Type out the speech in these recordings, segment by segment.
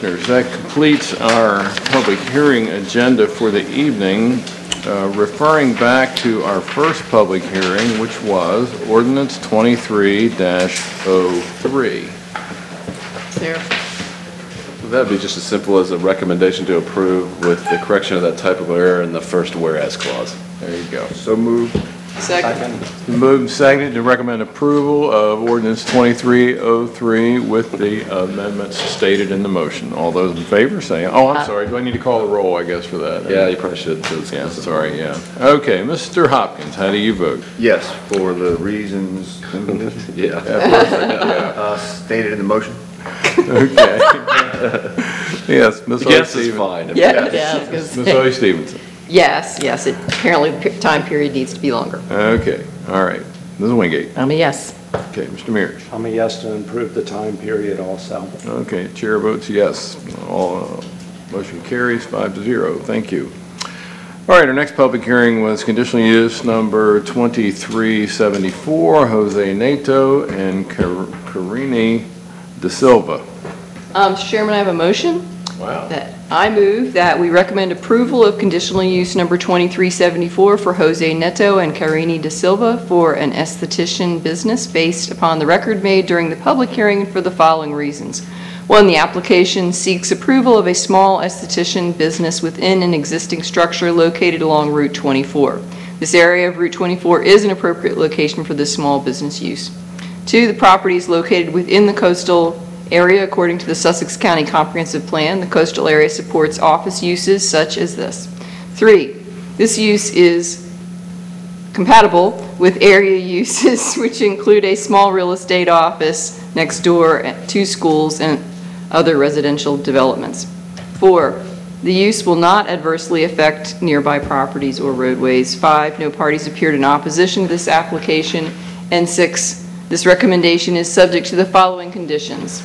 Commissioners, that completes our public hearing agenda for the evening. Referring back to our first public hearing, which was Ordinance 23-03. There. That would be just as simple as a recommendation to approve with the correction of that type of error in the first whereas clause. There you go. So moved. Second. Moved and seconded to recommend approval of Ordinance 2303 with the amendments stated in the motion. All those in favor say, oh, I'm sorry, do I need to call the roll, I guess, for that? Yeah, you probably should. Yeah, sorry, yeah. Okay, Mr. Hopkins, how do you vote? Yes, for the reasons Yeah. stated in the motion. Okay. Yes, Ms. Yes is Stevenson. fine. Yeah, I was gonna Ms. say. Hoy Stevenson. Yes, apparently the time period needs to be longer. Okay, all right. Ms. Wingate. I'm a yes. Okay, Mr. Mears. I'm a yes to improve the time period also. Okay, chair votes yes. All motion carries 5-0. Thank you. All right, our next public hearing was conditional use number 2374, Jose Neto and Carini De Silva. Mr. Chairman, I have a motion. Wow. That I move that we recommend approval of conditional use number 2374 for Jose Neto and Carini De Silva for an esthetician business based upon the record made during the public hearing for the following reasons. One, the application seeks approval of a small esthetician business within an existing structure located along Route 24. This area of Route 24 is an appropriate location for this small business use. Two, the property is located within the coastal area according to the Sussex County Comprehensive Plan. The coastal area supports office uses such as this. Three, this use is compatible with area uses which include a small real estate office next door to schools and other residential developments. Four, the use will not adversely affect nearby properties or roadways. Five, no parties appeared in opposition to this application. And six, this recommendation is subject to the following conditions.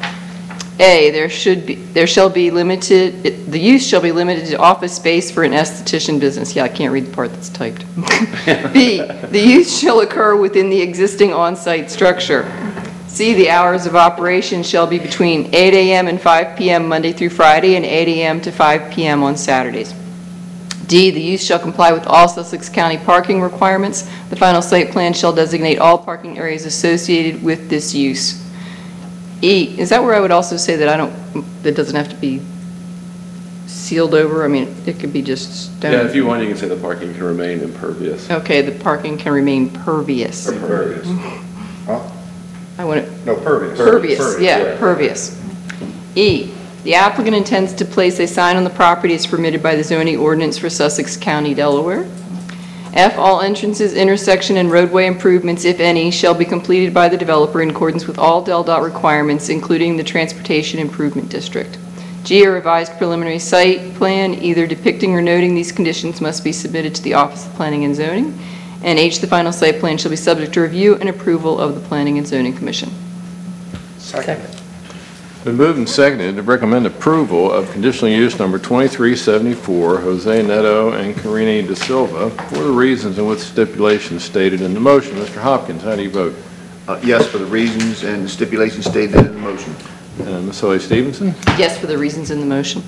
A, the use shall be limited to office space for an esthetician business. Yeah, I can't read the part that's typed. B, the use shall occur within the existing on-site structure. C, the hours of operation shall be between 8 a.m. and 5 p.m. Monday through Friday and 8 a.m. to 5 p.m. on Saturdays. D, the use shall comply with all Sussex County parking requirements. The final site plan shall designate all parking areas associated with this use. E, is that where I would also say that that doesn't have to be sealed over? I mean, it could be just stone. Yeah, if you want, you can say the parking can remain impervious. Okay, the parking can remain pervious. Pervious. Huh? I want it. No, pervious. Pervious, yeah, pervious. E, the applicant intends to place a sign on the property as permitted by the zoning ordinance for Sussex County, Delaware. F, all entrances, intersection, and roadway improvements, if any, shall be completed by the developer in accordance with all DelDOT requirements, including the Transportation Improvement District. G, a revised preliminary site plan, either depicting or noting these conditions, must be submitted to the Office of Planning and Zoning. And H, the final site plan shall be subject to review and approval of the Planning and Zoning Commission. Second. Been moved and seconded to recommend approval of conditional use number 2374, Jose Neto and Carini De Silva, for the reasons and with stipulations stated in the motion. Mr. Hopkins, how do you vote? Yes, for the reasons and stipulations stated in the motion. Ms. Hoy Stevenson? Yes, for the reasons in the motion.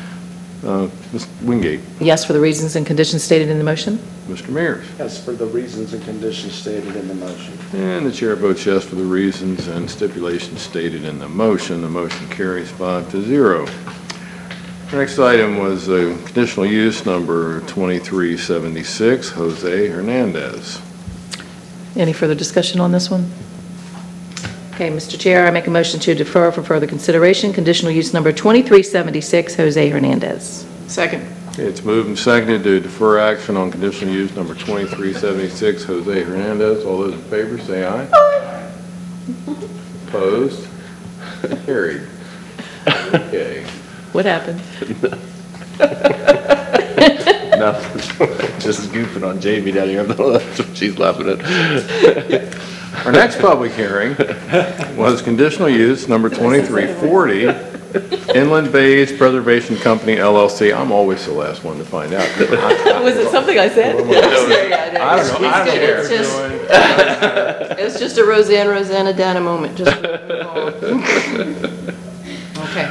Ms. Wingate? Yes, for the reasons and conditions stated in the motion. Mr. Mears? Yes, for the reasons and conditions stated in the motion. And the chair votes yes for the reasons and stipulations stated in the motion. The motion carries 5-0. The next item was conditional use number 2376, Jose Hernandez. Any further discussion on this one? Okay, Mr. Chair, I make a motion to defer for further consideration. Conditional use number 2376, Jose Hernandez. Second. It's moved and seconded to defer action on conditional use number 2376, Jose Hernandez. All those in favor say aye. Aye. Opposed? Carried. Okay. What happened? Nothing. Just goofing on Jamie down here. That's what she's laughing at. Our next public hearing was conditional use number 2340, Inland Bays Preservation Company, LLC. I'm always the last one to find out. Was it something I said? I don't know. I don't care. It's just a Rosanna Dana moment. Just okay.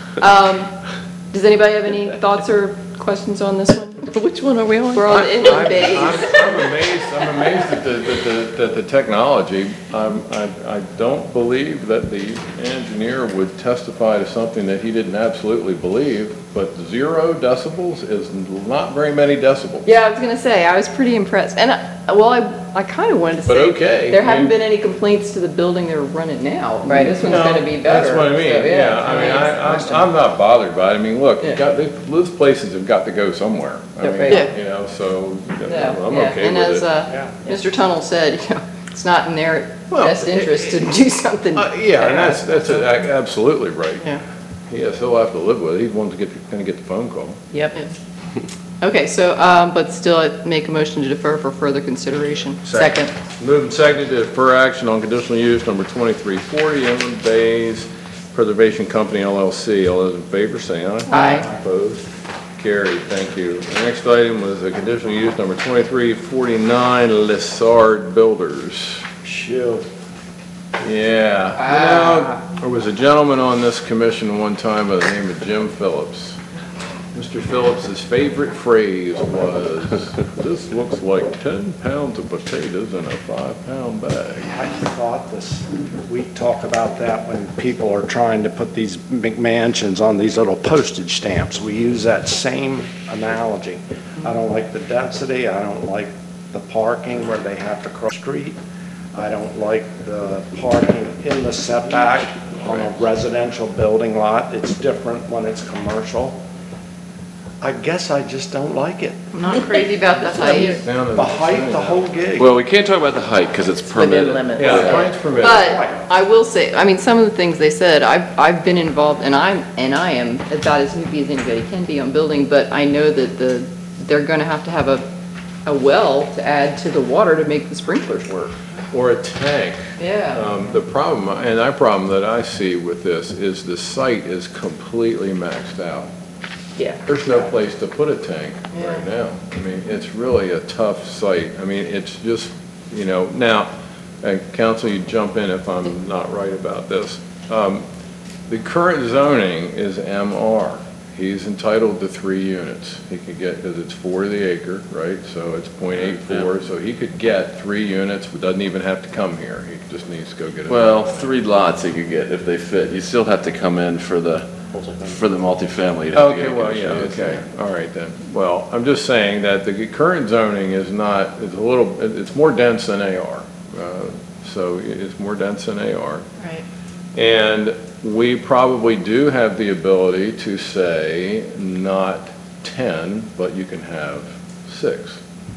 Does anybody have any thoughts or questions on this one? Which one are we on? We're on the inland bays. I'm amazed at the technology. I don't believe that the engineer would testify to something that he didn't absolutely believe, but 0 decibels is not very many decibels. Yeah, I was gonna say, I was pretty impressed. And, I kind of wanted to But say. okay, There I haven't mean- been any complaints to the building they're running now. Right. This one's No, gonna be better. That's what I mean, So, yeah. I mean, I'm not bothered by it. I mean, look, Yeah. those places have got to go somewhere. I Yeah, mean, right. Yeah. you know, so Yeah, I'm yeah. okay And with as it. Mr. Tunnell said, it's not in their Well, best interest to do something. Yeah, and that's absolutely right. Yeah. Yes, he'll have to live with it. He's one gonna get the phone call. Yep. Okay, so, but still, I'd make a motion to defer for further consideration. Second. Moved and seconded to defer action on conditional use number 2340, Inland Bays Preservation Company LLC. All those in favor, say aye. Aye. Opposed? Carried, thank you. The next item was a conditional use number 2349, Lessard Builders. Shoot. Yeah. You know, there was a gentleman on this commission one time by the name of Jim Phillips. Mr. Phillips's favorite phrase was, "This looks like 10 pounds of potatoes in a 5-pound bag." I thought we talk about that when people are trying to put these McMansions on these little postage stamps. We use that same analogy. I don't like the density, I don't like the parking where they have to cross the street. I don't like the parking in the setback on a residential building lot. It's different when it's commercial. I guess I just don't like it. I'm not crazy about the height, The height, the whole gig. Well, we can't talk about the height because it's Within permitted. limits. Yeah, the heights permitted. but I will say, I mean, some of the things they said, I've been involved, and I am about as newbie as anybody can be on building, but I know that they're gonna have to have a well to add to the water to make the sprinklers work. Or a tank. Yeah. The problem, and our problem that I see with this is the site is completely maxed out. Yeah. There's no place to put a tank right now. I mean, it's really a tough site. I mean, it's just, you know, now, and council, you jump in if I'm not right about this. The current zoning is MR. He's entitled to 3 units. He could get, because it's 4 to the acre, right? So it's .84, so he could get 3 units, but doesn't even have to come here. He just needs to go get it. Well, 3 lots he could get if they fit. You still have to come in for the multifamily. You'd have to Okay, get a well, yeah, conditional use. okay, all right then. Well, I'm just saying that the current zoning is not, it's a little, it's more dense than AR. So it's more dense than AR. Right. And we probably do have the ability to say not 10, but you can have 6.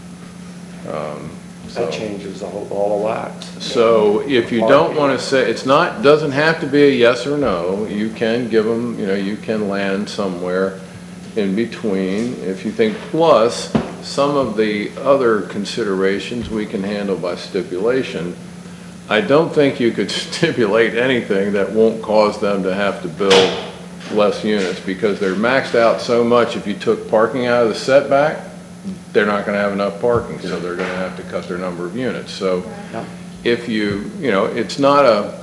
That changes the whole ball of wax. So if you don't want to say, it's not, doesn't have to be a yes or no, you can give them, you know, you can land somewhere in between if you think, plus some of the other considerations we can handle by stipulation. I don't think you could stipulate anything that won't cause them to have to build less units because they're maxed out so much. If you took parking out of the setback, they're not going to have enough parking, so they're going to have to cut their number of units. So if you know, it's not a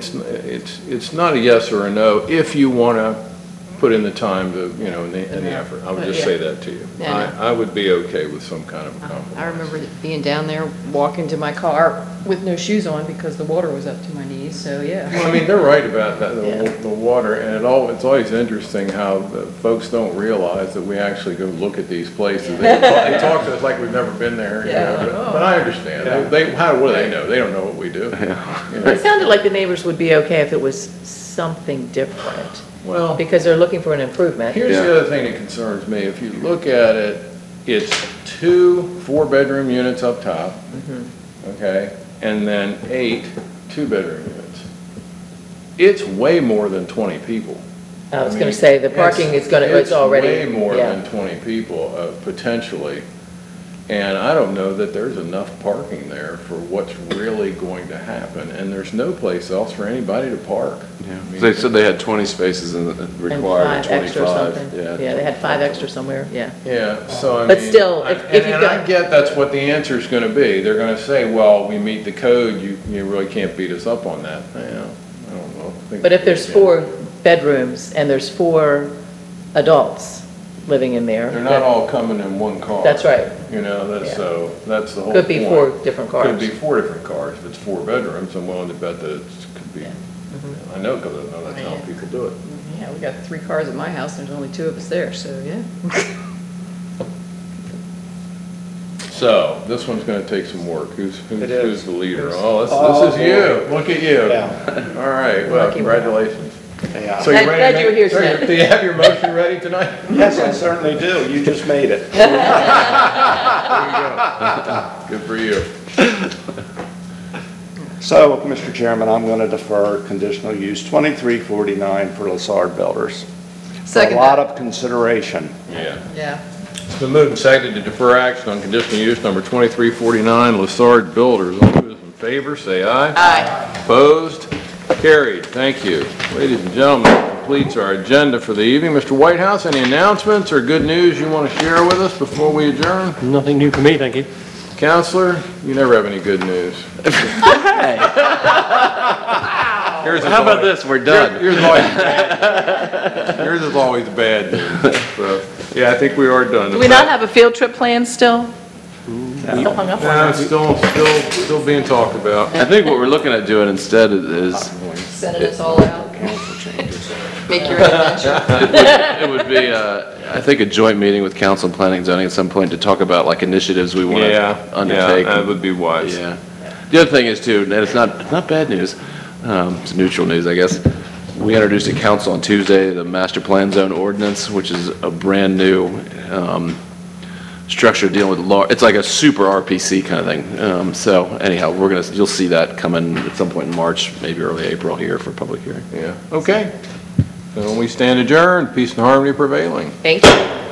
yes or a no if you want to put in the time to, you know, and the effort. I would just say that to you. Yeah, I would be okay with some kind of a compromise. I remember being down there, walking to my car with no shoes on because the water was up to my knees, so yeah. Well, I mean, they're right about that, Yeah. the water, and it's always interesting how the folks don't realize that we actually go look at these places. They talk to us like we've never been there, you know, but I understand. What do they know? They don't know what we do. You know? It sounded like the neighbors would be okay if it was something different, Well, because they're looking for an improvement. here's the other thing that concerns me. If you look at it, it's 2 4-bedroom units up top, okay, and then 8 2-bedroom units. It's way more than 20 people. I was going to say, the parking is going to, it's already. Way more yeah. than 20 people, potentially. And I don't know that there's enough parking there for what's really going to happen. And there's no place else for anybody to park. Yeah. I mean, They said they had 20 spaces and And required 5 extra or 25. something. Yeah. Yeah, they had 5 extra somewhere, yeah. Yeah, so I mean. But still, if you've And I got- get that's what the answer's gonna be. They're gonna say, well, we meet the code, you really can't beat us up on that. You know, I don't know. I think- But if there's 4 bedrooms, and there's 4 adults living in there. They're not all coming in one car. That's right. You know, that's, Yeah. so, that's the whole Could be point. 4 different cars. Could be 4 different cars. If it's 4 bedrooms, I'm willing to bet that it could be, I know, because I know that's how Yeah. people do it. Yeah, we got 3 cars at my house, and there's only 2 of us there, so, yeah. So, this one's gonna take some work. Who's It is. who's the leader? It's- Oh, Oh, this is you. boy. Look at you. Yeah. All right, well, Lucky man. congratulations. Yeah. So you're ready to Glad you were here so tonight. do you have your motion ready tonight? Yes, I certainly do. You just made it. Good for you. So, Mr. Chairman, I'm going to defer conditional use 2349 for Lassard Builders. Second A lot that. of consideration. Yeah. Yeah. It's been moved and seconded to defer action on conditional use number 2349, Lassard Builders. All those in favor, say aye. Aye. Opposed? Carried. Thank you. Ladies and gentlemen, that completes our agenda for the evening. Mr. Whitehouse, any announcements or good news you want to share with us before we adjourn? Nothing new for me, thank you. Counselor, you never have any good news. Yours is How about always- this, we're done. Yours is always bad. Yours is always bad news. So, yeah, I think we are done. Do we not have a field trip planned still? Still hung up on No, it. still being talked about. I think what we're looking at doing instead is, Sending us all out. Make your adventure. it would be, I think, a joint meeting with council and planning and zoning at some point to talk about like initiatives we want Yeah, to undertake. that would be wise. Yeah. The other thing is too, and it's not bad news, it's neutral news, I guess. We introduced at council on Tuesday the master plan zone ordinance, which is a brand new structure dealing with it's like a super RPC kind of thing. So anyhow, you'll see that coming at some point in March, maybe early April here for public hearing. Yeah, okay. So we stand adjourned, peace and harmony prevailing. Thank you.